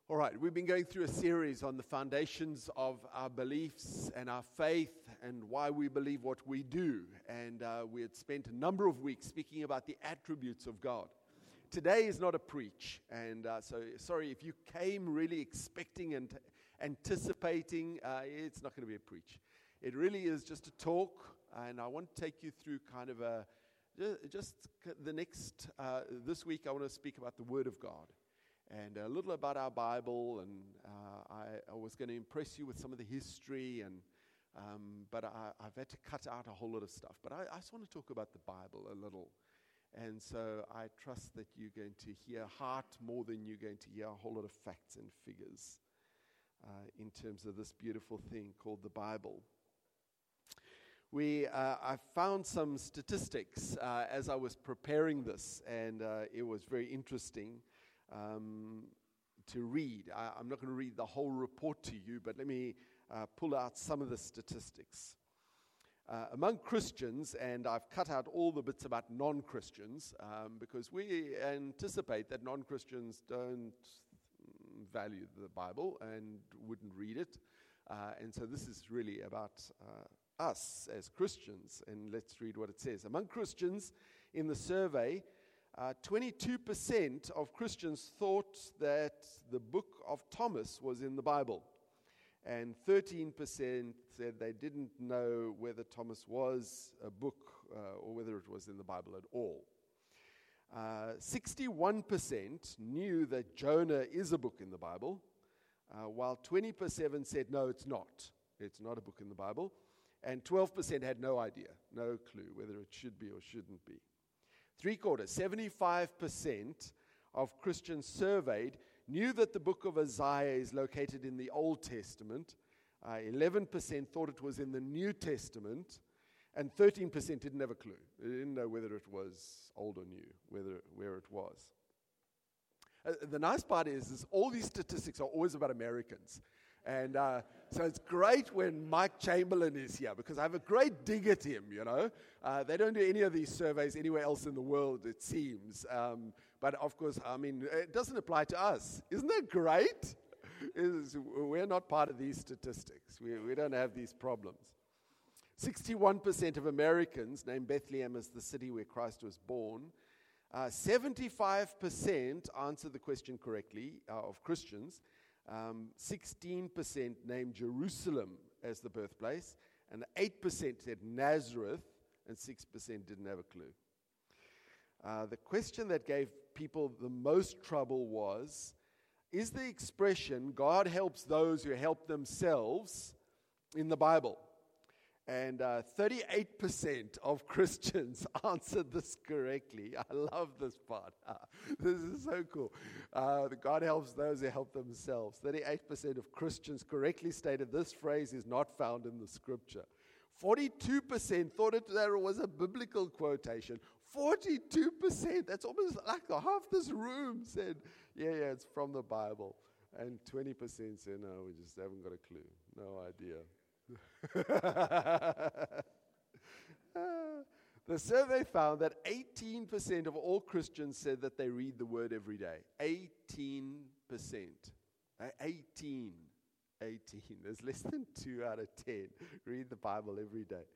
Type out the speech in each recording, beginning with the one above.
All right, we've been going through a series on the foundations of our beliefs and our faith and why we believe what we do. And we had spent a number of weeks speaking about the attributes of God. Today is not a preach, and so sorry if you came really expecting and anticipating, it's not going to be a preach. It really is just a talk, and I want to take you through kind of this week I want to speak about the Word of God. And a little about our Bible, and I was going to impress you with some of the history, but I've had to cut out a whole lot of stuff. But I just want to talk about the Bible a little. And so I trust that you're going to hear heart more than you're going to hear a whole lot of facts and figures in terms of this beautiful thing called the Bible. I found some statistics as I was preparing this, and it was very interesting to read. I'm not going to read the whole report to you, but let me pull out some of the statistics. Among Christians, and I've cut out all the bits about non-Christians, because we anticipate that non-Christians don't value the Bible and wouldn't read it. And so this is really about us as Christians, and let's read what it says. Among Christians in the survey, 22% of Christians thought that the book of Thomas was in the Bible, and 13% said they didn't know whether Thomas was a book or whether it was in the Bible at all. 61% knew that Jonah is a book in the Bible, while 20% said no, it's not. It's not a book in the Bible, and 12% had no idea, no clue whether it should be or shouldn't be. 75% of Christians surveyed knew that the book of Isaiah is located in the Old Testament. 11% thought it was in the New Testament, and 13% didn't have a clue. They didn't know whether it was old or new, where it was. The nice part is all these statistics are always about Americans. And so it's great when Mike Chamberlain is here, because I have a great dig at him, you know. They don't do any of these surveys anywhere else in the world, it seems. But of course, I mean, it doesn't apply to us. Isn't that great? We're not part of these statistics. We don't have these problems. 61% of Americans named Bethlehem as the city where Christ was born. 75% answered the question correctly of Christians. 16% named Jerusalem as the birthplace, and 8% said Nazareth, and 6% didn't have a clue. The question that gave people the most trouble was, is the expression, God helps those who help themselves, in the Bible? And 38% of Christians answered this correctly. I love this part. This is so cool. God helps those who help themselves. 38% of Christians correctly stated this phrase is not found in the scripture. 42% thought that it was a biblical quotation. 42%, that's almost like half this room said, yeah, it's from the Bible. And 20% said, no, we just haven't got a clue. No idea. The survey found that 18% of all Christians said that they read the Word every day. 18%. 18. There's less than 2 out of 10 read the Bible every day.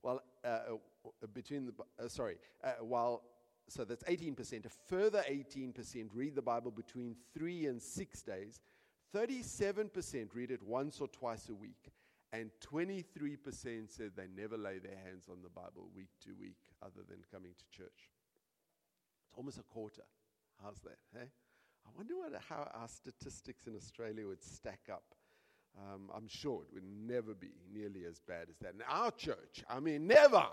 So that's 18%. A further 18% read the Bible between 3 and 6 days. 37% read it once or twice a week. And 23% said they never lay their hands on the Bible week to week other than coming to church. It's almost a quarter. How's that? Hey? I wonder how our statistics in Australia would stack up. I'm sure it would never be nearly as bad as that. In our church, I mean, never.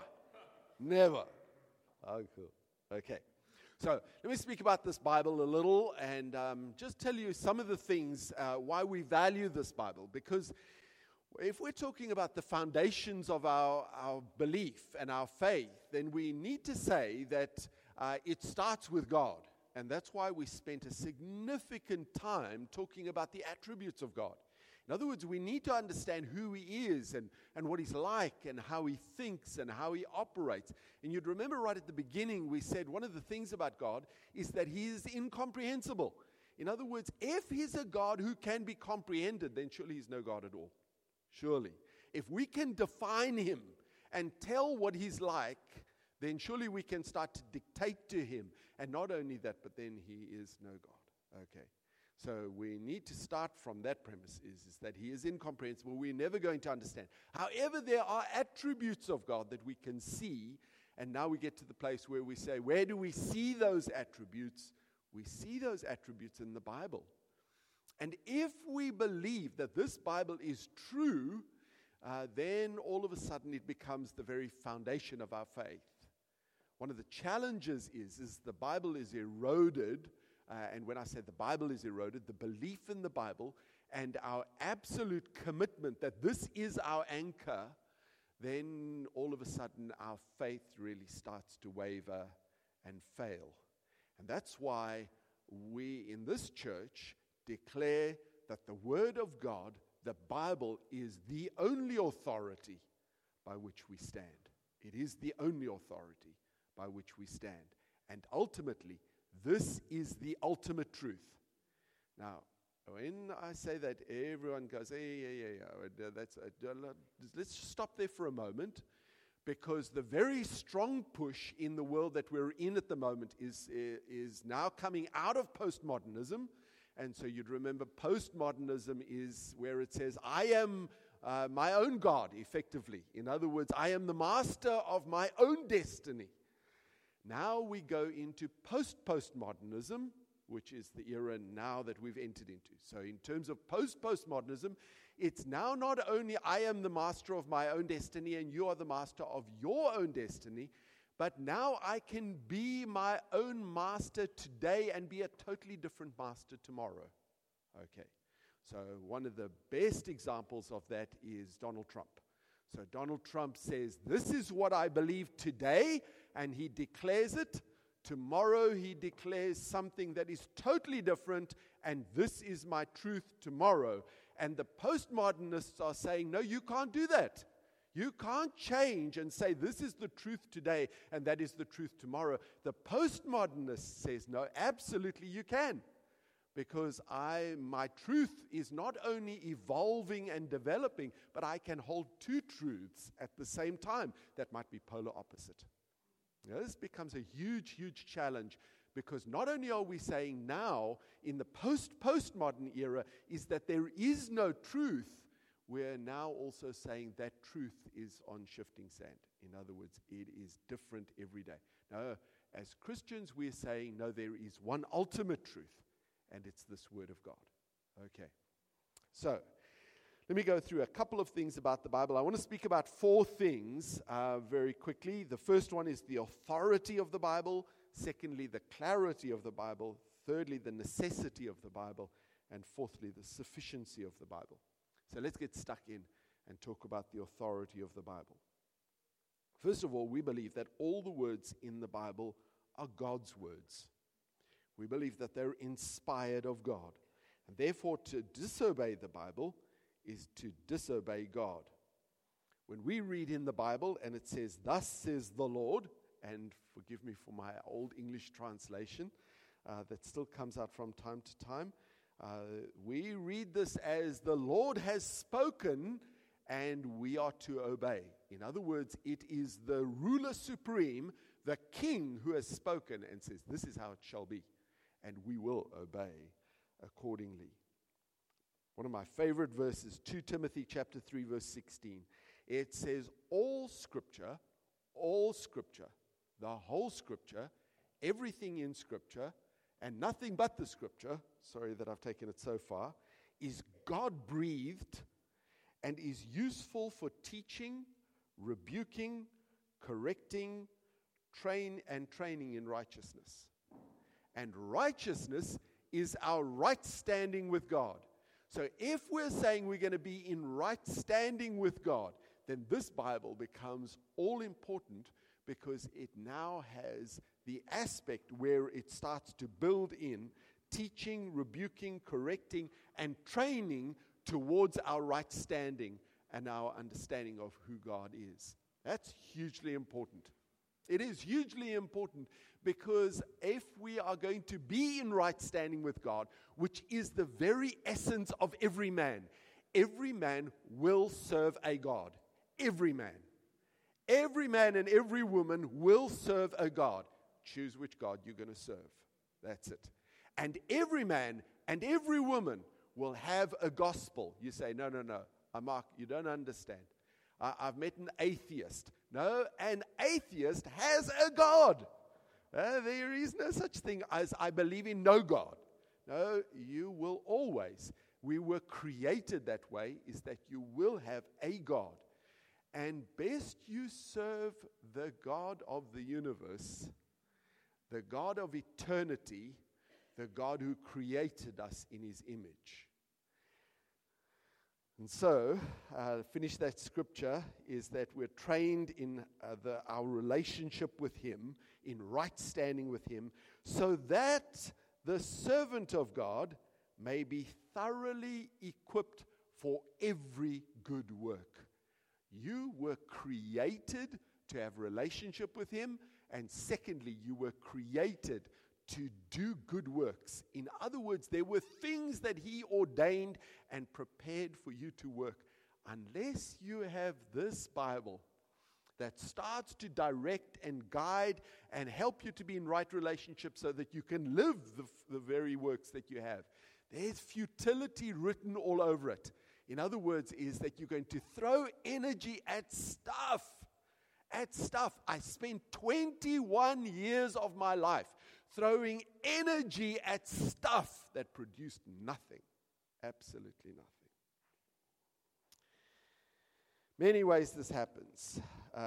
Oh, cool. Okay. So let me speak about this Bible a little and just tell you some of the things why we value this Bible. Because if we're talking about the foundations of our belief and our faith, then we need to say that it starts with God. And that's why we spent a significant time talking about the attributes of God. In other words, we need to understand who He is and what He's like and how He thinks and how He operates. And you'd remember right at the beginning we said one of the things about God is that He is incomprehensible. In other words, if he's a God who can be comprehended, then surely he's no God at all. Surely. If we can define him and tell what he's like, then surely we can start to dictate to him. And not only that, but then he is no God. Okay. So we need to start from that premise, is that he is incomprehensible. We're never going to understand. However, there are attributes of God that we can see. And now we get to the place where we say, where do we see those attributes? We see those attributes in the Bible. And if we believe that this Bible is true, then all of a sudden it becomes the very foundation of our faith. One of the challenges is the Bible is eroded, and when I say the Bible is eroded, the belief in the Bible and our absolute commitment that this is our anchor, then all of a sudden our faith really starts to waver and fail. And that's why we in this church declare that the Word of God, the Bible, is the only authority by which we stand. It is the only authority by which we stand. And ultimately, this is the ultimate truth. Now, when I say that, everyone goes, let's just stop there for a moment, because the very strong push in the world that we're in at the moment is now coming out of postmodernism. And so you'd remember postmodernism is where it says, I am my own God, effectively. In other words, I am the master of my own destiny. Now we go into postmodernism, which is the era now that we've entered into. So in terms of postmodernism, it's now not only I am the master of my own destiny and you are the master of your own destiny, but now I can be my own master today and be a totally different master tomorrow. Okay, so one of the best examples of that is Donald Trump. So Donald Trump says, this is what I believe today, and he declares it. Tomorrow he declares something that is totally different, and this is my truth tomorrow. And the postmodernists are saying, no, you can't do that. You can't change and say this is the truth today and that is the truth tomorrow. The postmodernist says, no, absolutely you can. Because my truth is not only evolving and developing, but I can hold two truths at the same time that might be polar opposite. Now, this becomes a huge, huge challenge, because not only are we saying now in the postmodern era is that there is no truth, we're now also saying that truth is on shifting sand. In other words, it is different every day. No, as Christians, we're saying, no, there is one ultimate truth, and it's this Word of God. Okay. So, let me go through a couple of things about the Bible. I want to speak about four things very quickly. The first one is the authority of the Bible. Secondly, the clarity of the Bible. Thirdly, the necessity of the Bible. And fourthly, the sufficiency of the Bible. So let's get stuck in and talk about the authority of the Bible. First of all, we believe that all the words in the Bible are God's words. We believe that they're inspired of God. And therefore, to disobey the Bible is to disobey God. When we read in the Bible and it says, thus says the Lord, and forgive me for my old English translation that still comes out from time to time, we read this as the Lord has spoken and we are to obey. In other words, it is the ruler supreme, the king, who has spoken and says, this is how it shall be, and we will obey accordingly. One of my favorite verses, 2 Timothy chapter 3, verse 16. It says, all scripture, the whole scripture, everything in scripture, and nothing but the scripture, sorry that I've taken it so far, is God-breathed and is useful for teaching, rebuking, correcting, training in righteousness. And righteousness is our right standing with God. So if we're saying we're going to be in right standing with God, then this Bible becomes all important, because it now has the aspect where it starts to build in teaching, rebuking, correcting, and training towards our right standing and our understanding of who God is. That's hugely important. It is hugely important because if we are going to be in right standing with God, which is the very essence of every man will serve a God. Every man. Every man and every woman will serve a God. Choose which God you're going to serve. That's it. And every man and every woman will have a gospel. You say, no, Mark, you don't understand. I've met an atheist. No, an atheist has a God. There is no such thing as I believe in no God. No, you will always. We were created that way, is that you will have a God. And best you serve the God of the universe, the God of eternity, the God who created us in his image. And so, finish that scripture, is that we're trained in our relationship with him, in right standing with him, so that the servant of God may be thoroughly equipped for every good work. You were created to have relationship with him, and secondly, you were created to do good works. In other words, there were things that he ordained and prepared for you to work. Unless you have this Bible that starts to direct and guide and help you to be in right relationship so that you can live the very works that you have, there's futility written all over it. In other words, is that you're going to throw energy at stuff. I spent 21 years of my life throwing energy at stuff that produced nothing. Absolutely nothing. Many ways this happens,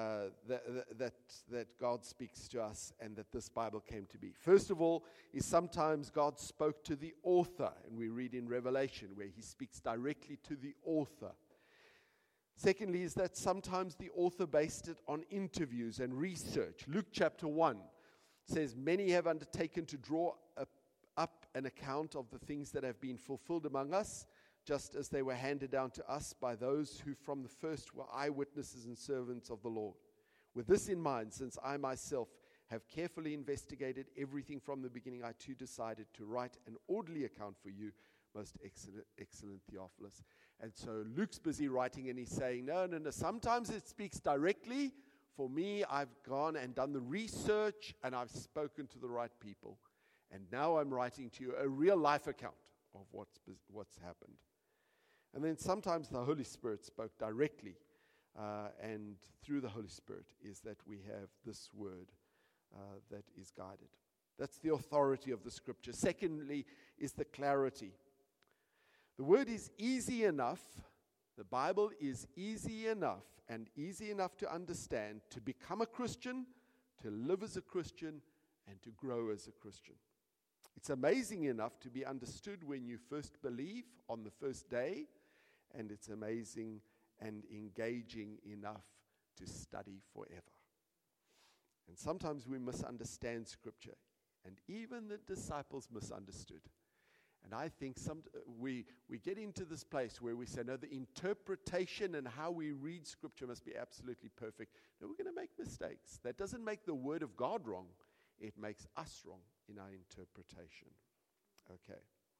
that God speaks to us and that this Bible came to be. First of all, is sometimes God spoke to the author, and we read in Revelation where he speaks directly to the author. Secondly, is that sometimes the author based it on interviews and research. Luke chapter 1 says, many have undertaken to draw up an account of the things that have been fulfilled among us, just as they were handed down to us by those who from the first were eyewitnesses and servants of the Lord. With this in mind, since I myself have carefully investigated everything from the beginning, I too decided to write an orderly account for you, most excellent Theophilus. And so Luke's busy writing, and he's saying, no. Sometimes it speaks directly. For me, I've gone and done the research, and I've spoken to the right people. And now I'm writing to you a real life account of what's happened. And then sometimes the Holy Spirit spoke directly, and through the Holy Spirit is that we have this word that is guided. That's the authority of the Scripture. Secondly is the clarity. The word is easy enough. The Bible is easy enough and easy enough to understand, to become a Christian, to live as a Christian, and to grow as a Christian. It's amazing enough to be understood when you first believe on the first day, and it's amazing and engaging enough to study forever. And sometimes we misunderstand Scripture, and even the disciples misunderstood. And I think we get into this place where we say, no, the interpretation and how we read Scripture must be absolutely perfect. No, we're going to make mistakes. That doesn't make the Word of God wrong. It makes us wrong in our interpretation. Okay.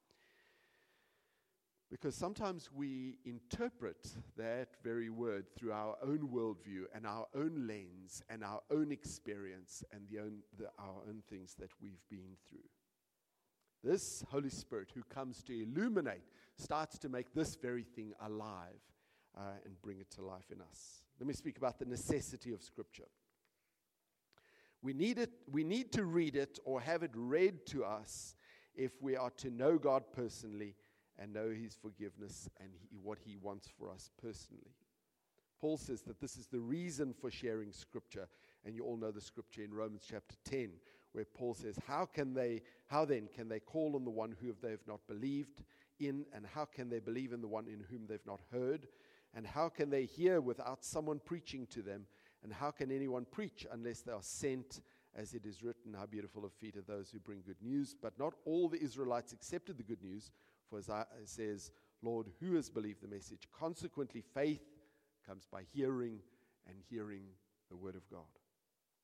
Because sometimes we interpret that very word through our own worldview and our own lens and our own experience and our own things that we've been through. This Holy Spirit who comes to illuminate starts to make this very thing alive and bring it to life in us. Let me speak about the necessity of Scripture. We need to read it or have it read to us if we are to know God personally and know his forgiveness and what he wants for us personally. Paul says that this is the reason for sharing Scripture, and you all know the Scripture in Romans chapter 10, where Paul says, how then can they call on the one who they have not believed in, and how can they believe in the one in whom they've not heard, and how can they hear without someone preaching to them, and how can anyone preach unless they are sent? As it is written, how beautiful are feet of those who bring good news. But not all the Israelites accepted the good news, for as it says, Lord, who has believed the message? Consequently, faith comes by hearing, and hearing the word of God.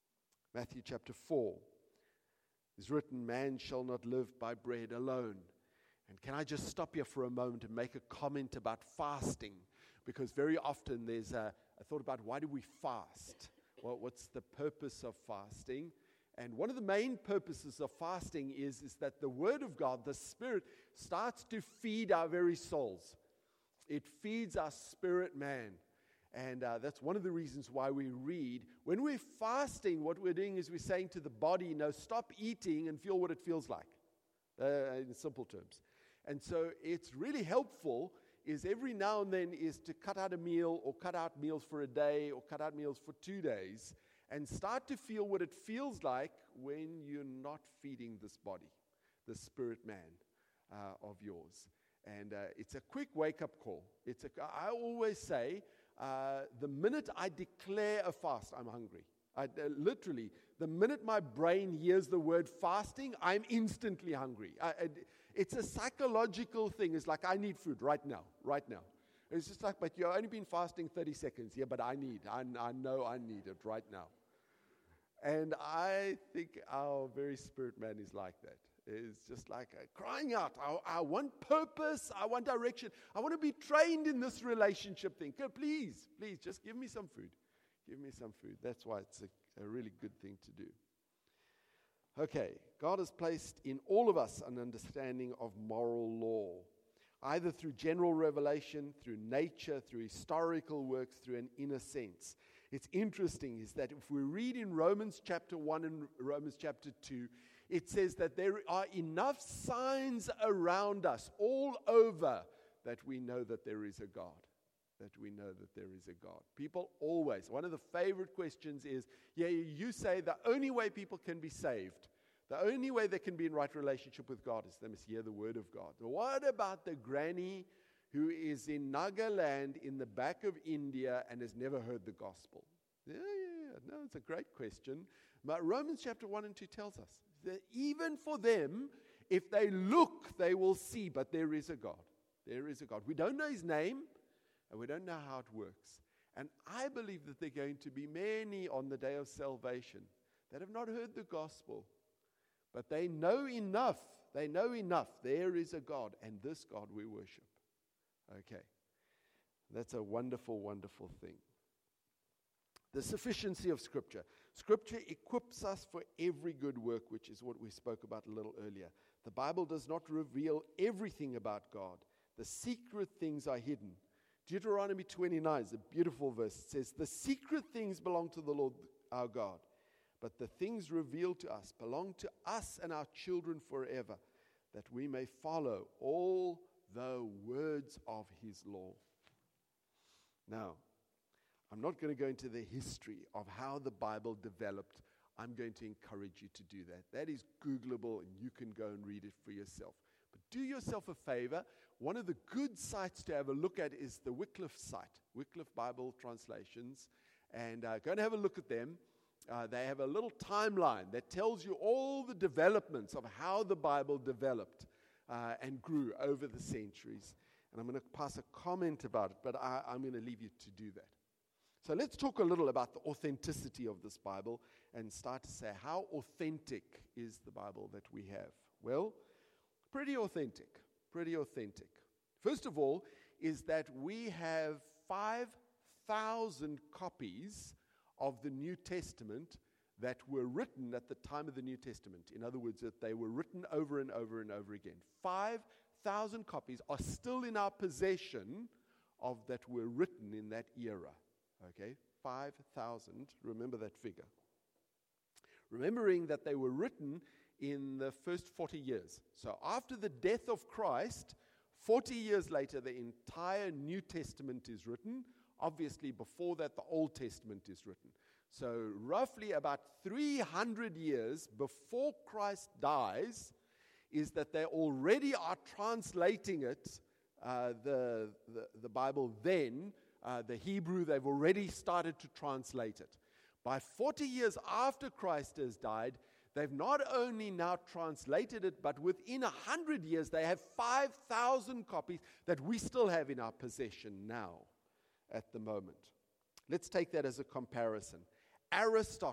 Matthew chapter 4 is written, man shall not live by bread alone. And can I just stop here for a moment and make a comment about fasting? Because very often there's a thought about why do we fast? Well, what's the purpose of fasting? And one of the main purposes of fasting is that the Word of God, the Spirit, starts to feed our very souls. It feeds our spirit man. And that's one of the reasons why we read. When we're fasting, what we're doing is we're saying to the body, no, stop eating and feel what it feels like, in simple terms. And so it's really helpful is every now and then is to cut out a meal or cut out meals for a day or cut out meals for 2 days and start to feel what it feels like when you're not feeding this body, the spirit man of yours. And it's a quick wake-up call. I always say, the minute I declare a fast, I'm hungry. Literally, the minute my brain hears the word fasting, I'm instantly hungry. It's a psychological thing. It's like, I need food right now. It's just like, but you've only been fasting 30 seconds. Yeah, but I know I need it right now. And I think our very spirit man is like that. It's just like crying out. I want purpose. I want direction. I want to be trained in this relationship thing. Please, just give me some food. Give me some food. That's why it's a really good thing to do. Okay, God has placed in all of us an understanding of moral law, either through general revelation, through nature, through historical works, through an inner sense. It's interesting is that if we read in Romans chapter 1 and Romans chapter 2, it says that there are enough signs around us all over that we know that there is a God. People always, one of the favorite questions is, you say the only way people can be saved, the only way they can be in right relationship with God is they must hear the word of God. What about the granny who is in Nagaland in the back of India and has never heard the gospel? No, it's a great question. But Romans chapter 1 and 2 tells us that even for them, if they look, they will see, but there is a God. There is a God. We don't know his name, and we don't know how it works. And I believe that there are going to be many on the day of salvation that have not heard the gospel, but they know enough. There is a God, and this God we worship. Okay. That's a wonderful, wonderful thing. The sufficiency of Scripture. Scripture equips us for every good work, which is what we spoke about a little earlier. The Bible does not reveal everything about God. The secret things are hidden. Deuteronomy 29 is a beautiful verse. It says, the secret things belong to the Lord our God, but the things revealed to us belong to us and our children forever, that we may follow all the words of his law. Now, I'm not going to go into the history of how the Bible developed. I'm going to encourage you to do that. That is Googleable, and you can go and read it for yourself. But do yourself a favor. One of the good sites to have a look at is the Wycliffe site, Wycliffe Bible Translations. And go and have a look at them. They have a little timeline that tells you all the developments of how the Bible developed and grew over the centuries. And I'm going to pass a comment about it, but I'm going to leave you to do that. So let's talk a little about the authenticity of this Bible and start to say, how authentic is the Bible that we have? Well, pretty authentic. First of all, is that we have 5,000 copies of the New Testament that were written at the time of the New Testament. In other words, that they were written over and over and over again. 5,000 copies are still in our possession of that were written in that era. Okay, 5,000. Remember that figure. Remembering that they were written in the first 40 years. So after the death of Christ, 40 years later, the entire New Testament is written. Obviously, before that, the Old Testament is written. So roughly about 300 years before Christ dies is that they already are translating it, the Bible then. The Hebrew, they've already started to translate it. By 40 years after Christ has died, they've not only now translated it, but within 100 years, they have 5,000 copies that we still have in our possession now, at the moment. Let's take that as a comparison. Aristotle,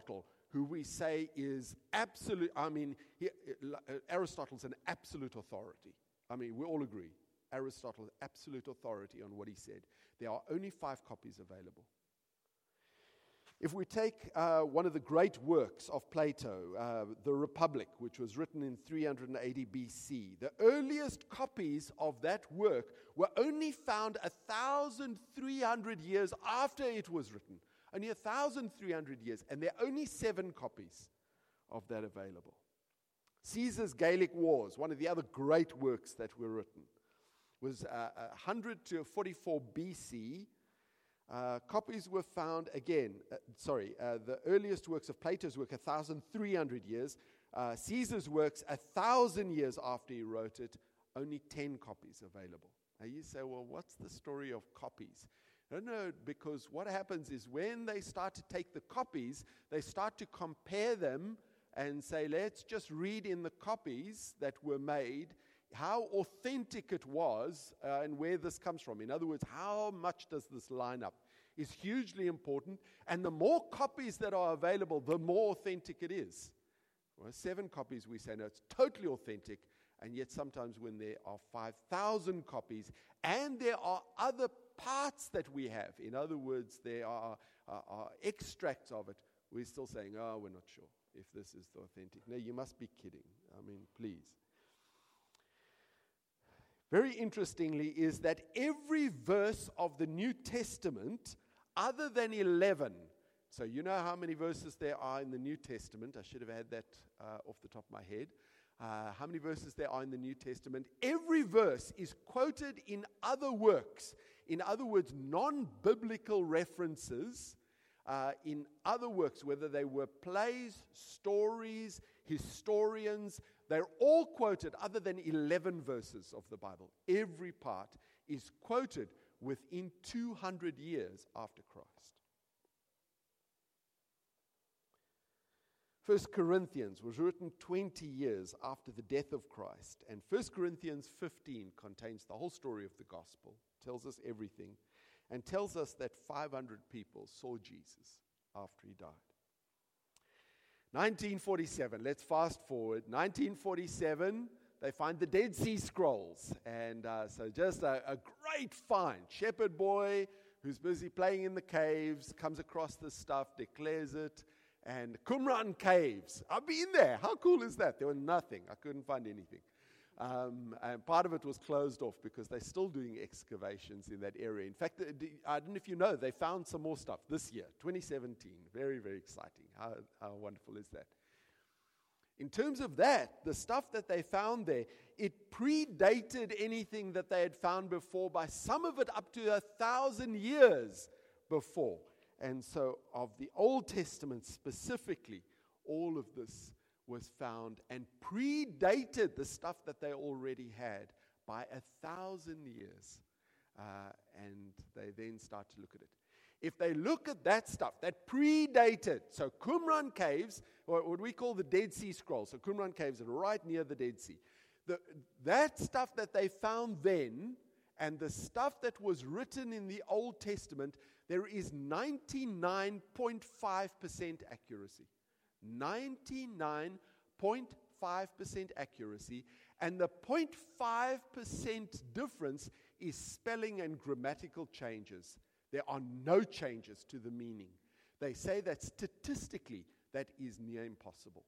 who we say is absolute. Aristotle's an absolute authority. We all agree. Aristotle, absolute authority on what he said. There are only 5 copies available. If we take one of the great works of Plato, the Republic, which was written in 380 BC, the earliest copies of that work were only found 1,300 years after it was written. Only 1,300 years, and there are only 7 copies of that available. Caesar's Gallic Wars, one of the other great works that were written, was 100 to 44 BC. Copies were found again. The earliest works of Plato's work, 1,300 years. Caesar's works, 1,000 years after he wrote it, only 10 copies available. Now you say, well, what's the story of copies? No, because what happens is when they start to take the copies, they start to compare them and say, let's just read in the copies that were made how authentic it was and where this comes from. In other words, how much does this line up is hugely important. And the more copies that are available, the more authentic it is. Well, 7 copies, we say, no, it's totally authentic. And yet sometimes when there are 5,000 copies and there are other parts that we have, in other words, there are extracts of it, we're still saying, we're not sure if this is the authentic. No, you must be kidding. Please. Very interestingly is that every verse of the New Testament, other than 11, so you know how many verses there are in the New Testament. I should have had that off the top of my head. How many verses there are in the New Testament. Every verse is quoted in other works. In other words, non-biblical references in other works, whether they were plays, stories, historians, they're all quoted other than 11 verses of the Bible. Every part is quoted within 200 years after Christ. 1 Corinthians was written 20 years after the death of Christ. And 1 Corinthians 15 contains the whole story of the gospel, tells us everything, and tells us that 500 people saw Jesus after he died. 1947, let's fast forward. 1947, they find the Dead Sea Scrolls. And so just a great find. Shepherd boy who's busy playing in the caves, comes across this stuff, declares it. And Qumran Caves. I've been there. How cool is that? There was nothing. I couldn't find anything. And part of it was closed off because they're still doing excavations in that area. In fact, I don't know if you know, they found some more stuff this year, 2017. Very, very exciting. How wonderful is that? In terms of that, the stuff that they found there, it predated anything that they had found before by some of it up to 1,000 years before. And so of the Old Testament specifically, all of this was found and predated the stuff that they already had by 1,000 years. And they then start to look at it. If they look at that stuff that predated, so Qumran Caves, or what we call the Dead Sea Scrolls, so Qumran Caves are right near the Dead Sea. That stuff that they found then and the stuff that was written in the Old Testament, there is 99.5% accuracy. 99.5% accuracy. And the 0.5% difference is spelling and grammatical changes. There are no changes to the meaning. They say that statistically, that is near impossible.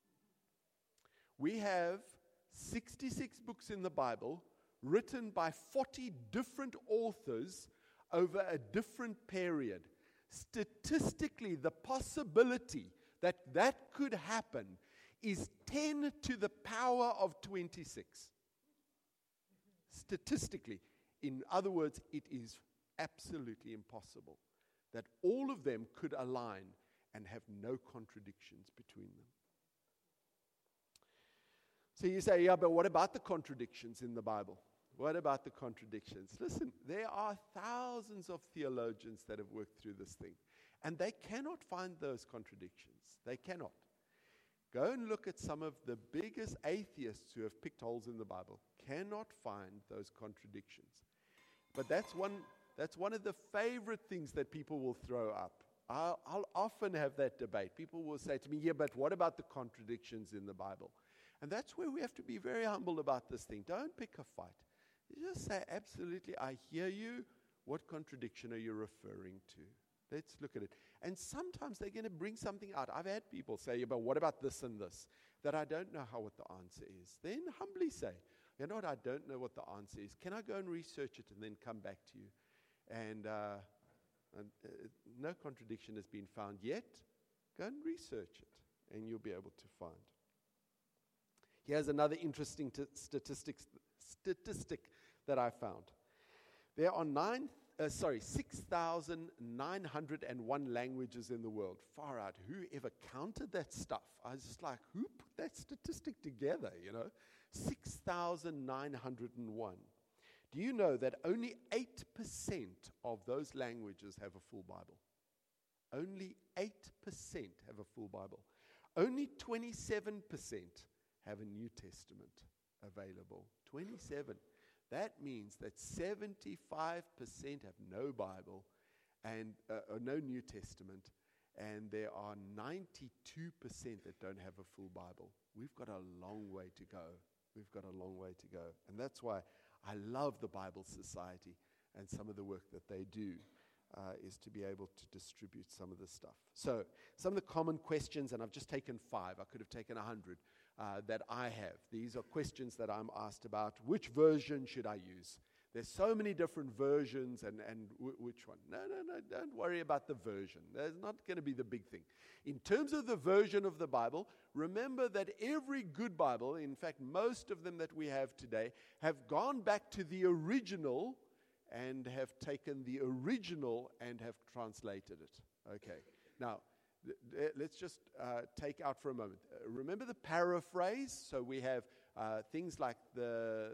We have 66 books in the Bible written by 40 different authors over a different period. Statistically, the possibility that that could happen is 10 to the power of 26. Statistically. In other words, it is absolutely impossible that all of them could align and have no contradictions between them. So you say, yeah, but what about the contradictions in the Bible? What about the contradictions? Listen, there are thousands of theologians that have worked through this thing, and they cannot find those contradictions. They cannot. Go and look at some of the biggest atheists who have picked holes in the Bible. Cannot find those contradictions. But that's one of the favorite things that people will throw up. I'll often have that debate. People will say to me, yeah, but what about the contradictions in the Bible? And that's where we have to be very humble about this thing. Don't pick a fight. You just say, absolutely, I hear you. What contradiction are you referring to? Let's look at it. And sometimes they're going to bring something out. I've had people say, yeah, but what about this and this? That I don't know what the answer is. Then humbly say, you know what, I don't know what the answer is. Can I go and research it and then come back to you? And no contradiction has been found yet. Go and research it, and you'll be able to find. Here's another interesting statistic that I found. There are 6,901 languages in the world. Far out. Who ever counted that stuff? I was just like, who put that statistic together, 6,901. Do you know that only 8% of those languages have a full Bible? Only 8% have a full Bible. Only 27% have a New Testament available. 27. That means that 75% have no Bible and no New Testament, and there are 92% that don't have a full Bible. We've got a long way to go. We've got a long way to go. And that's why I love the Bible Society, and some of the work that they do is to be able to distribute some of this stuff. So some of the common questions, and I've just taken 5. I could have taken 100 that I have. These are questions that I'm asked about. Which version should I use? There's so many different versions, and which one? No, don't worry about the version. That's not going to be the big thing. In terms of the version of the Bible, remember that every good Bible, in fact, most of them that we have today, have gone back to the original and have taken the original and have translated it. Okay. Now, let's just take out for a moment. Remember the paraphrase? So we have things like the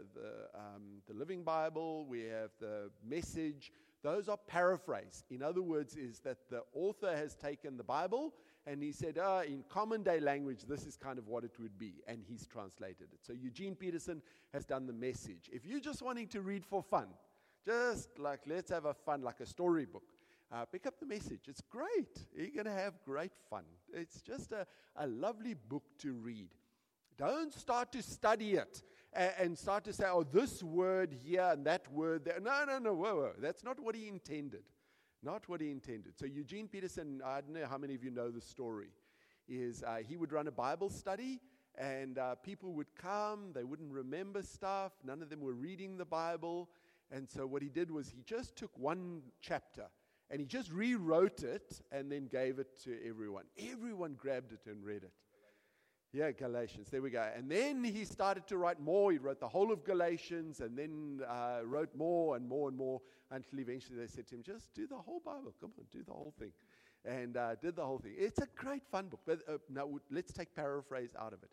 Living Bible, we have the Message. Those are paraphrase. In other words, is that the author has taken the Bible and he said, in common day language, this is kind of what it would be, and he's translated it. So Eugene Peterson has done the Message. If you're just wanting to read for fun, just like let's have a fun, like a storybook, pick up the Message. It's great. You're going to have great fun. It's just a lovely book to read. Don't start to study it and start to say, oh, this word here and that word there. No, whoa. That's not what he intended. Not what he intended. So Eugene Peterson, I don't know how many of you know the story, is he would run a Bible study, and people would come. They wouldn't remember stuff. None of them were reading the Bible. And so what he did was he just took one chapter and he just rewrote it and then gave it to everyone. Everyone grabbed it and read it. Yeah, Galatians. There we go. And then he started to write more. He wrote the whole of Galatians and then wrote more and more and more until eventually they said to him, just do the whole Bible. Come on, do the whole thing. And did the whole thing. It's a great fun book. But now let's take paraphrase out of it.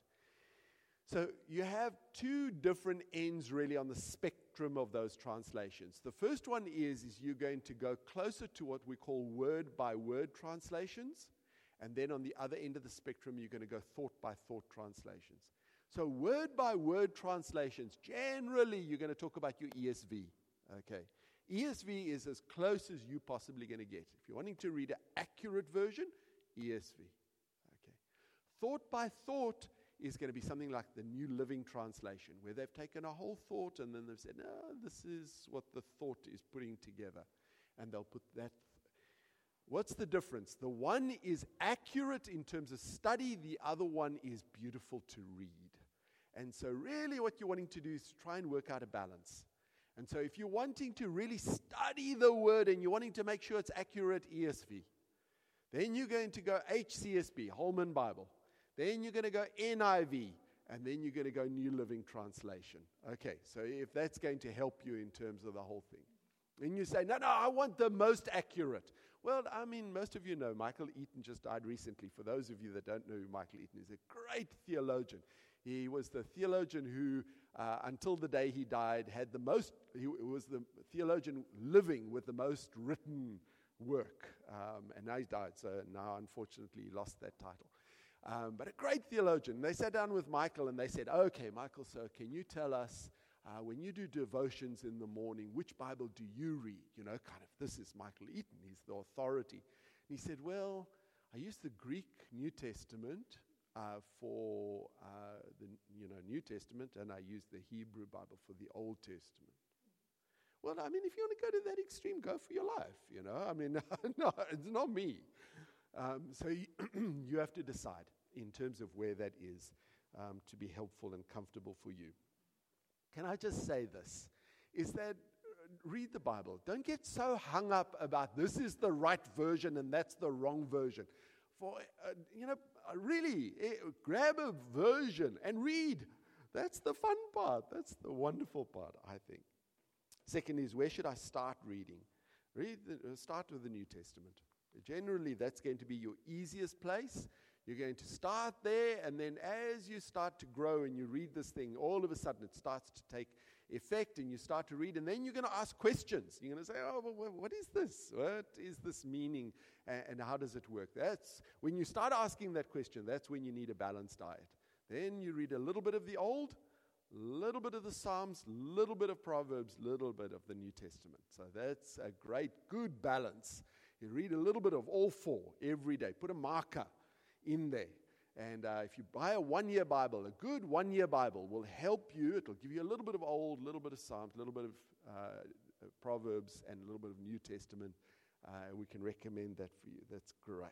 So you have two different ends really on the spectrum of those translations. The first one is you're going to go closer to what we call word-by-word translations. And then on the other end of the spectrum, you're going to go thought-by-thought translations. So word-by-word translations, generally you're going to talk about your ESV. Okay, ESV is as close as you're possibly going to get. If you're wanting to read an accurate version, ESV. Okay, thought-by-thought is going to be something like the New Living Translation, where they've taken a whole thought and then they've said, no, this is what the thought is putting together. And they'll put that. What's the difference? The one is accurate in terms of study. The other one is beautiful to read. And so really what you're wanting to do is try and work out a balance. And so if you're wanting to really study the word and you're wanting to make sure it's accurate, ESV. Then you're going to go HCSB, Holman Bible. Then you're going to go NIV, and then you're going to go New Living Translation. Okay, so if that's going to help you in terms of the whole thing. And you say, no, I want the most accurate. Well, I mean, most of you know Michael Eaton just died recently. For those of you that don't know who Michael Eaton is, a great theologian. He was the theologian who, until the day he died, he was the theologian living with the most written work. And now he's died, so now unfortunately he lost that title. But a great theologian. They sat down with Michael and they said, okay, Michael, so can you tell us, when you do devotions in the morning, which Bible do you read? Kind of, this is Michael Eaton. He's the authority. he said, well, I use the Greek New Testament for the New Testament, and I use the Hebrew Bible for the Old Testament. Well, I mean, if you want to go to that extreme, go for your life, I mean, no, it's not me. So you have to decide in terms of where that is to be helpful and comfortable for you. Can I just say this, is that read the Bible. Don't get so hung up about this is the right version and that's the wrong version. Really, grab a version and read. That's the fun part. That's the wonderful part, I think. Second is, where should I start reading? Start with the New Testament. Generally, that's going to be your easiest place. You're going to start there, and then as you start to grow and you read this thing, all of a sudden it starts to take effect, and you start to read, and then you're going to ask questions. You're going to say, what is this? What is this meaning, and how does it work? That's when you start asking that question, that's when you need a balanced diet. Then you read a little bit of the Old, little bit of the Psalms, little bit of Proverbs, little bit of the New Testament. So that's a great, good balance. You read a little bit of all four every day. Put a marker in there. And if you buy a one-year Bible, a good one-year Bible will help you. It'll give you a little bit of Old, a little bit of Psalms, a little bit of Proverbs, and a little bit of New Testament. We can recommend that for you. That's great.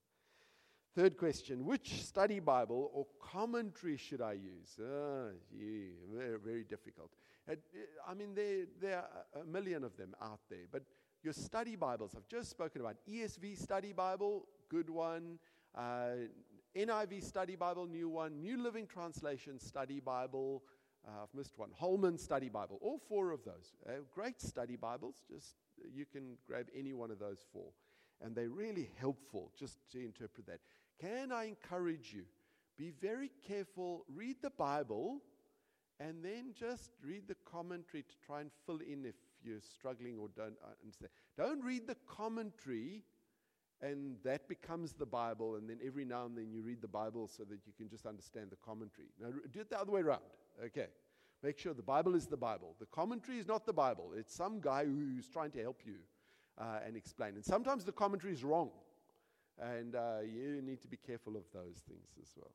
Third question, which study Bible or commentary should I use? Very, very difficult. I mean, there are a million of them out there. But your study Bibles, I've just spoken about. ESV Study Bible, good one. NIV Study Bible, new one. New Living Translation Study Bible. I've missed one. Holman Study Bible. All four of those. Great study Bibles. Just you can grab any one of those four. And they're really helpful just to interpret that. Can I encourage you? Be very careful. Read the Bible and then just read the commentary to try and fill in if you're struggling or don't understand. Don't read the commentary and that becomes the Bible, and then every now and then you read the Bible so that you can just understand the commentary. Now, do it the other way around. Okay. Make sure the Bible is the Bible. The commentary is not the Bible. It's some guy who's trying to help you and explain. And sometimes the commentary is wrong. And you need to be careful of those things as well.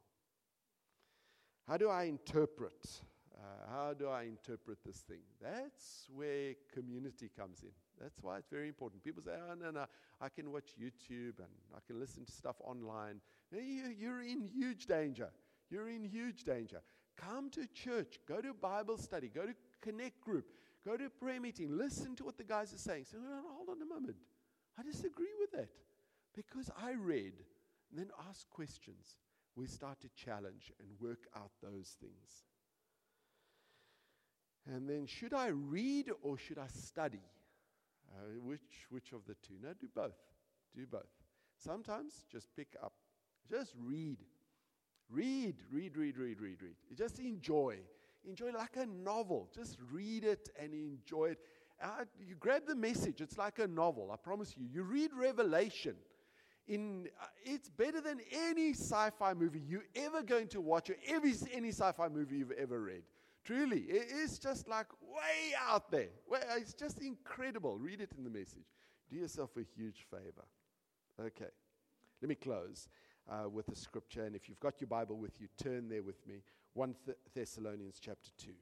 How do I interpret? How do I interpret this thing? That's where community comes in. That's why it's very important. People say, no, I can watch YouTube and I can listen to stuff online. No, you're in huge danger. You're in huge danger. Come to church. Go to Bible study. Go to Connect group. Go to a prayer meeting. Listen to what the guys are saying. Say, hold on a moment. I disagree with that. Because I read, and then ask questions. We start to challenge and work out those things. And then, should I read or should I study? Which of the two? No, do both. Do both. Sometimes just pick up. Just read. Read. Just enjoy. Enjoy like a novel. Just read it and enjoy it. You grab the message. It's like a novel. I promise you. You read Revelation. It's better than any sci-fi movie you're ever going to watch or any sci-fi movie you've ever read. Truly, it is just like way out there. It's just incredible. Read it in the message. Do yourself a huge favor. Okay, let me close with a scripture. And if you've got your Bible with you, turn there with me. 1 Thessalonians chapter 2.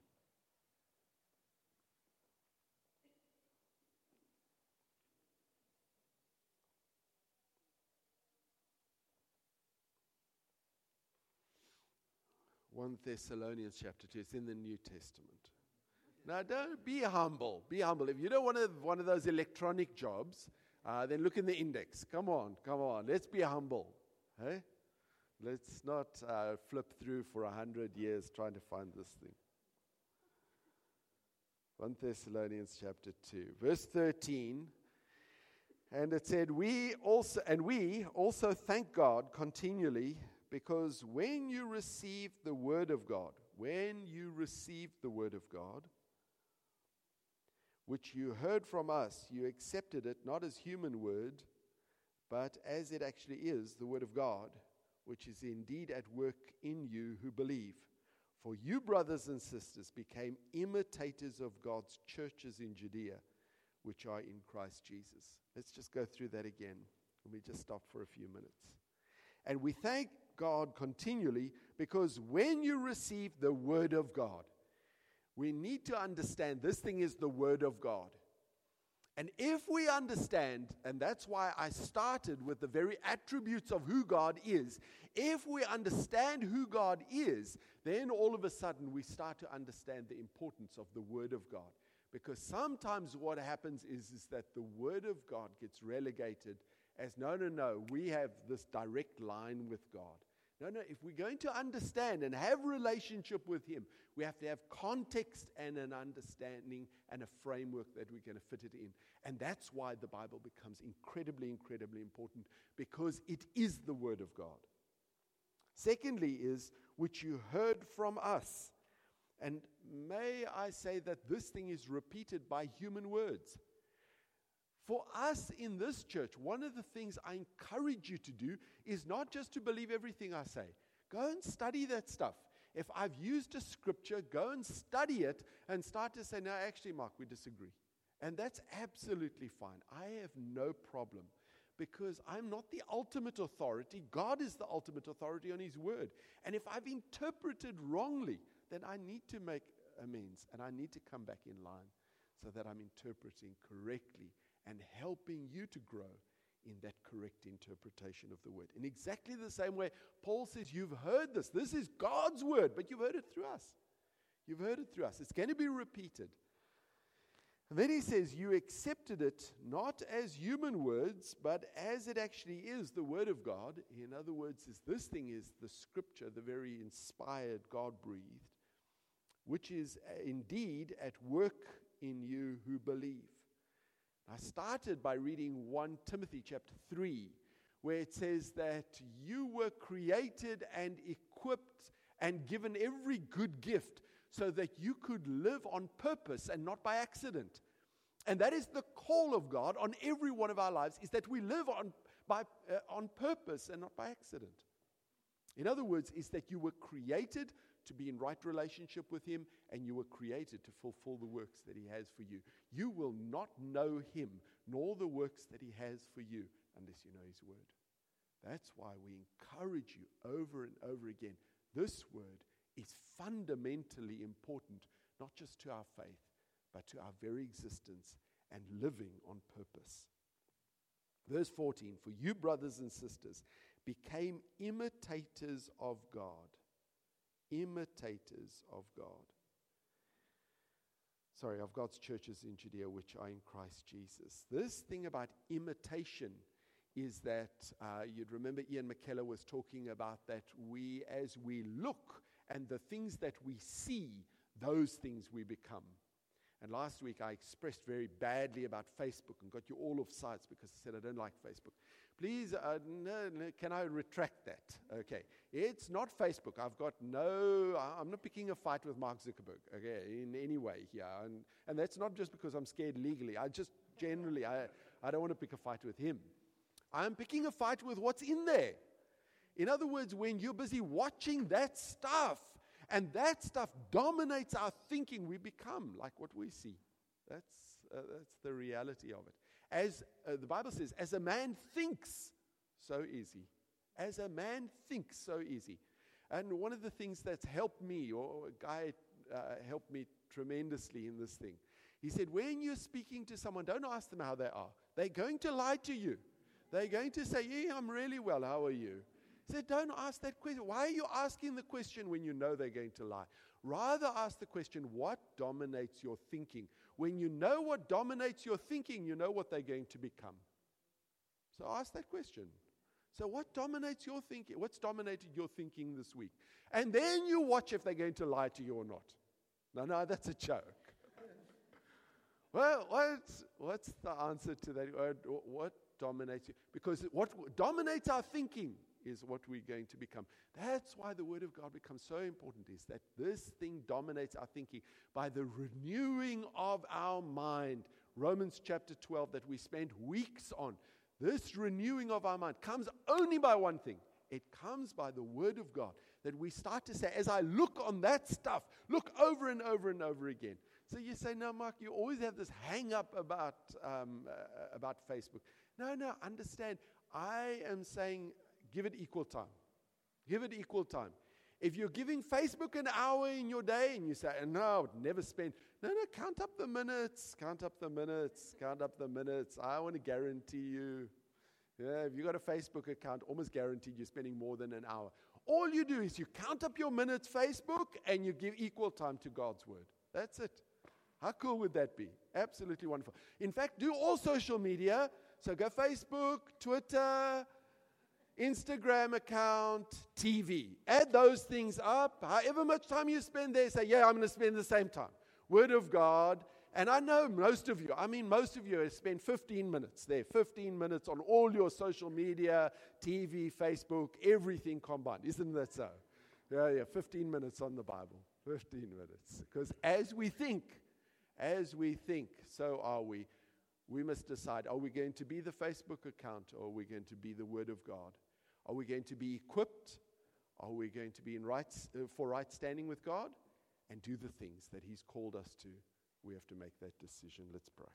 One Thessalonians chapter 2. It's in the New Testament. Now, don't be humble. Be humble. If you don't want one of those electronic jobs, then look in the index. Come on. Let's be humble. Hey? Let's not flip through for 100 years trying to find this thing. 1 Thessalonians chapter 2, verse 13. And it said, we also thank God continually, because when you received the word of God, which you heard from us, you accepted it not as human word, but as it actually is, the word of God, which is indeed at work in you who believe. For you, brothers and sisters, became imitators of God's churches in Judea, which are in Christ Jesus. Let's just go through that again. Let me just stop for a few minutes. And we thank God continually because when you receive the Word of God, we need to understand this thing is the Word of God. And if we understand, and that's why I started with the very attributes of who God is, if we understand who God is, then all of a sudden we start to understand the importance of the Word of God. Because sometimes what happens is that the Word of God gets relegated as, no, we have this direct line with God. No, if we're going to understand and have relationship with Him, we have to have context and an understanding and a framework that we're going to fit it in. And that's why the Bible becomes incredibly, incredibly important, because it is the Word of God. Secondly is, which you heard from us. And may I say that this thing is repeated by human words. For us in this church, one of the things I encourage you to do is not just to believe everything I say. Go and study that stuff. If I've used a scripture, go and study it and start to say, no, actually, Mark, we disagree. And that's absolutely fine. I have no problem because I'm not the ultimate authority. God is the ultimate authority on His word. And if I've interpreted wrongly, then I need to make amends and I need to come back in line so that I'm interpreting correctly and helping you to grow in that correct interpretation of the word. In exactly the same way, Paul says, you've heard this. This is God's word, but you've heard it through us. You've heard it through us. It's going to be repeated. And then he says, you accepted it not as human words, but as it actually is, the word of God. In other words, this thing is the scripture, the very inspired, God-breathed, which is indeed at work in you who believe. I started by reading 1 Timothy chapter 3, where it says that you were created and equipped and given every good gift so that you could live on purpose and not by accident. And that is the call of God on every one of our lives, is that we live on purpose and not by accident. In other words, is that you were created to be in right relationship with Him, and you were created to fulfill the works that He has for you. You will not know Him, nor the works that He has for you, unless you know His word. That's why we encourage you over and over again. This word is fundamentally important, not just to our faith, but to our very existence and living on purpose. Verse 14, for you, brothers and sisters, became imitators of God. Imitators of God. Sorry, of God's churches in Judea, which are in Christ Jesus. This thing about imitation is that, you'd remember Ian McKellar was talking about that as we look and the things that we see, those things we become. And last week I expressed very badly about Facebook and got you all off sites because I said I don't like Facebook. Please, can I retract that? Okay. It's not Facebook. I'm not picking a fight with Mark Zuckerberg, okay, in any way here. And that's not just because I'm scared legally. I just generally, I don't want to pick a fight with him. I'm picking a fight with what's in there. In other words, when you're busy watching that stuff, and that stuff dominates our thinking, we become like what we see. That's the reality of it. As the Bible says, as a man thinks, so is he. As a man thinks, so is he. And one of the things that's helped me, or a guy helped me tremendously in this thing, he said, when you're speaking to someone, don't ask them how they are. They're going to lie to you. They're going to say, yeah, I'm really well, how are you? He said, don't ask that question. Why are you asking the question when you know they're going to lie? Rather ask the question, what dominates your thinking? When you know what dominates your thinking, you know what they're going to become. So ask that question. So what dominates your thinking? What's dominated your thinking this week? And then you watch if they're going to lie to you or not. No, that's a joke. Well, what's the answer to that? What dominates you? Because what dominates our thinking is what we're going to become. That's why the Word of God becomes so important, is that this thing dominates our thinking by the renewing of our mind. Romans chapter 12 that we spent weeks on. This renewing of our mind comes only by one thing. It comes by the Word of God. That we start to say, as I look on that stuff, look over and over and over again. So you say, no, Mark, you always have this hang up about Facebook. No, understand. I am saying give it equal time. Give it equal time. If you're giving Facebook an hour in your day and you say, no, I would never spend. No, count up the minutes. Count up the minutes. Count up the minutes. I want to guarantee you. Yeah, if you've got a Facebook account, almost guaranteed you're spending more than an hour. All you do is you count up your minutes Facebook and you give equal time to God's word. That's it. How cool would that be? Absolutely wonderful. In fact, do all social media. So go Facebook, Twitter, Instagram account, TV. Add those things up. However much time you spend there, say, yeah, I'm going to spend the same time. Word of God. And I know most of you have spent 15 minutes there, 15 minutes on all your social media, TV, Facebook, everything combined. Isn't that so? Yeah, 15 minutes on the Bible. 15 minutes. Because as we think, so are we. We must decide, are we going to be the Facebook account or are we going to be the Word of God? Are we going to be equipped? Are we going to be in for right standing with God and do the things that He's called us to? We have to make that decision. Let's pray.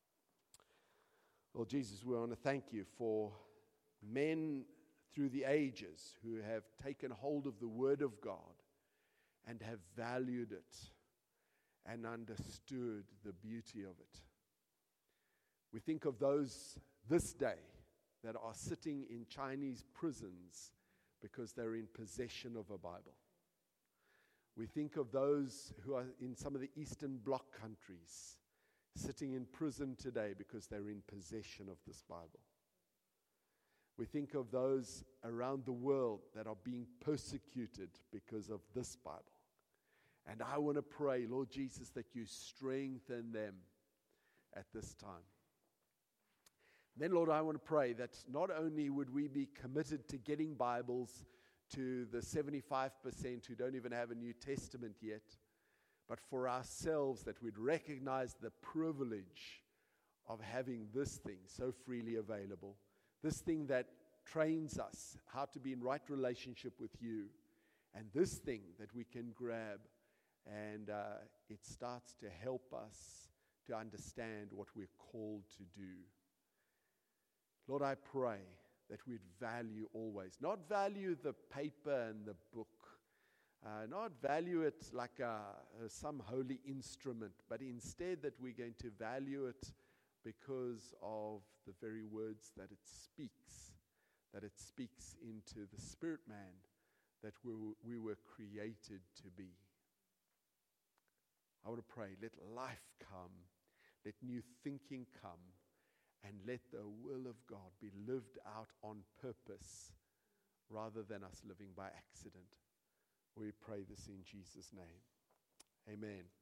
Lord Jesus, we want to thank you for men through the ages who have taken hold of the Word of God and have valued it and understood the beauty of it. We think of those this day that are sitting in Chinese prisons because they're in possession of a Bible. We think of those who are in some of the Eastern Bloc countries sitting in prison today because they're in possession of this Bible. We think of those around the world that are being persecuted because of this Bible. And I want to pray, Lord Jesus, that you strengthen them at this time. Then, Lord, I want to pray that not only would we be committed to getting Bibles to the 75% who don't even have a New Testament yet, but for ourselves that we'd recognize the privilege of having this thing so freely available, this thing that trains us how to be in right relationship with you, and this thing that we can grab, and it starts to help us to understand what we're called to do. Lord, I pray that we'd value always, not value the paper and the book, not value it like some holy instrument, but instead that we're going to value it because of the very words that it speaks into the spirit man that we were created to be. I want to pray, let life come, let new thinking come, and let the will of God be lived out on purpose rather than us living by accident. We pray this in Jesus' name. Amen.